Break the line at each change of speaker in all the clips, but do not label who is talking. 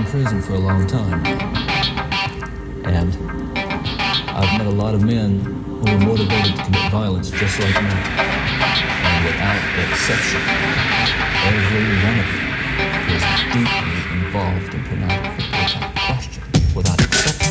prison for a long time. And I've met a lot of men who were motivated to commit violence just like me. And without exception, every one of them is deeply involved in pornography without question, without exception.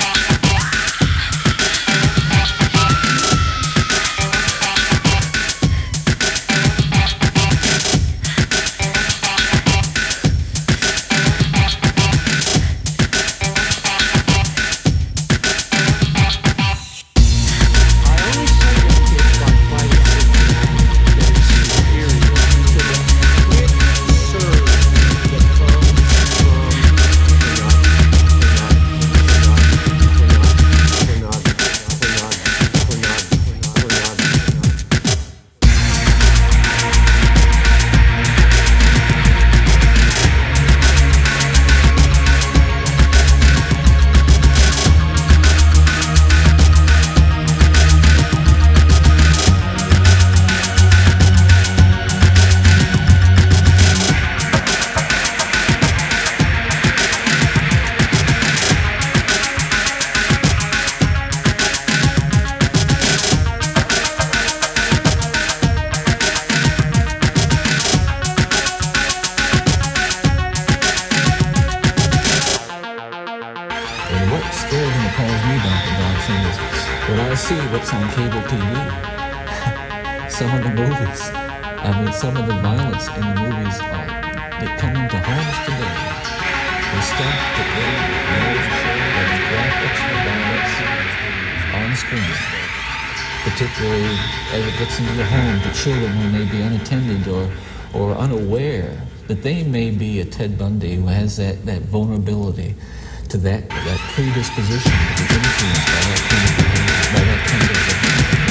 And what scares and appalls me about the boxing is when I see what's on cable TV. Some of the movies, some of the violence in the movies that come into homes today, the stuff that they know is graphics and violence on screen, particularly as it gets into the home to children who may be unattended or unaware that they may be a Ted Bundy who has that vulnerability to that predisposition to be influenced by that kind of